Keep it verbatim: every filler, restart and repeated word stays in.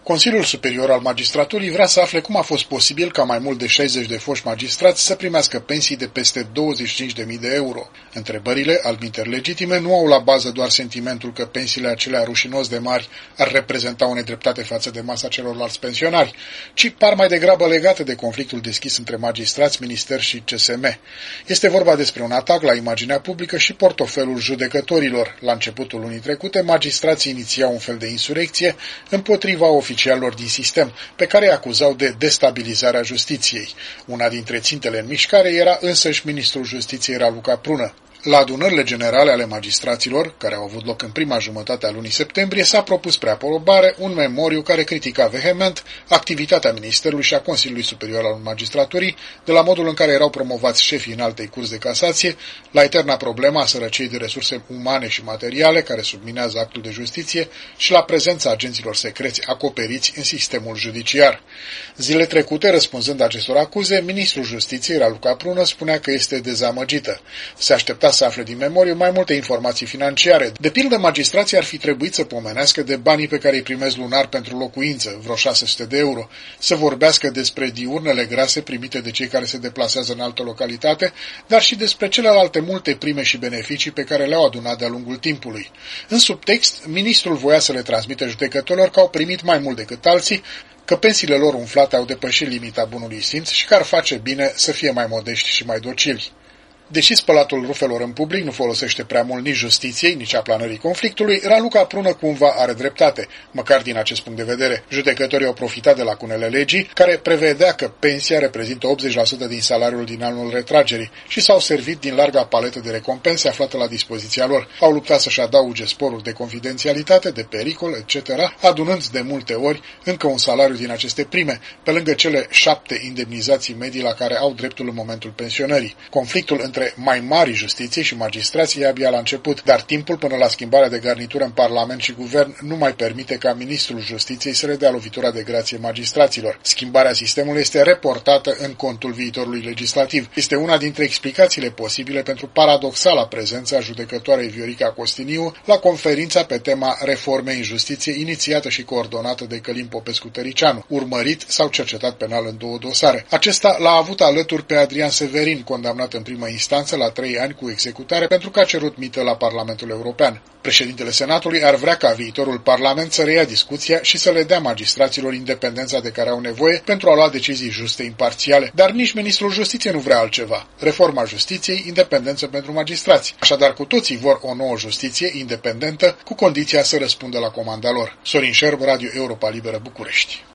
Consiliul Superior al Magistraturii vrea să afle cum a fost posibil ca mai mult de șaizeci de foști magistrați să primească pensii de peste douăzeci și cinci de mii de euro. Întrebările, albinter legitime, nu au la bază doar sentimentul că pensiile acelea rușinos de mari ar reprezenta o nedreptate față de masa celorlalți pensionari, ci par mai degrabă legate de conflictul deschis între magistrați, minister și C S M. Este vorba despre un atac la imaginea publică și portofelul judecătorilor. La începutul lunii trecute, magistrații inițiau un fel de insurecție împotriva oficialilor din sistem, pe care îi acuzau de destabilizarea justiției. Una dintre țintele în mișcare era însăși ministrul justiției Raluca Prună. La adunările generale ale magistraților, care au avut loc în prima jumătate a lunii septembrie, s-a propus spre aprobare un memoriu care critica vehement activitatea Ministerului și a Consiliului Superior al Magistraturii, de la modul în care erau promovați șefii înaltei curți de casație, la eterna problema a sărăciei de resurse umane și materiale care subminează actul de justiție și la prezența agenților secreți acoperiți în sistemul judiciar. Zile trecute, răspunzând acestor acuze, ministrul Justiției, Raluca Prună, spunea că este dezamăgită. Se aștepta să afle din memoriu mai multe informații financiare. De pildă, magistrații ar fi trebuit să pomenească de banii pe care îi primesc lunar pentru locuință, vreo șase sute de euro, să vorbească despre diurnele grase primite de cei care se deplasează în altă localitate, dar și despre celelalte multe prime și beneficii pe care le-au adunat de-a lungul timpului. În subtext, ministrul voia să le transmită judecătorilor că au primit mai mult decât alții, că pensiile lor umflate au depășit limita bunului simț și că ar face bine să fie mai modești și mai docili. Deși spălatul rufelor în public nu folosește prea mult nici justiției, nici aplanării conflictului, Raluca Prună cumva are dreptate, măcar din acest punct de vedere. Judecătorii au profitat de lacunele legii, care prevedea că pensia reprezintă optzeci la sută din salariul din anul retragerii și s-au servit din larga paletă de recompense aflată la dispoziția lor. Au luptat să-și adauge sporuri de confidențialitate, de pericol, et cetera, adunând de multe ori încă un salariu din aceste prime, pe lângă cele șapte indemnizații medii la care au dreptul în momentul pensionării. Conflictul între mai mari justiție și magistrații e abia la început, dar timpul până la schimbarea de garnitură în Parlament și Guvern nu mai permite ca ministrul Justiției să le dea lovitura de grație magistraților. Schimbarea sistemului este reportată în contul viitorului legislativ. Este una dintre explicațiile posibile pentru paradoxala prezența judecătoarei Viorica Costiniu la conferința pe tema reformei în justiție inițiată și coordonată de Călin Popescu-Tăricianu, urmărit sau cercetat penal în două dosare. Acesta l-a avut alături pe Adrian Severin, condamnat în primă instanță la trei ani cu executare pentru că a cerut mită la Parlamentul European. Președintele Senatului ar vrea ca viitorul Parlament să reia discuția și să le dea magistraților independența de care au nevoie pentru a lua decizii juste, imparțiale, dar nici ministrul Justiției nu vrea altceva. Reforma justiției, independență pentru magistrați. Așadar, cu toții vor o nouă justiție independentă, cu condiția să răspundă la comanda lor. Sorin Șerb, Radio Europa Liberă, București.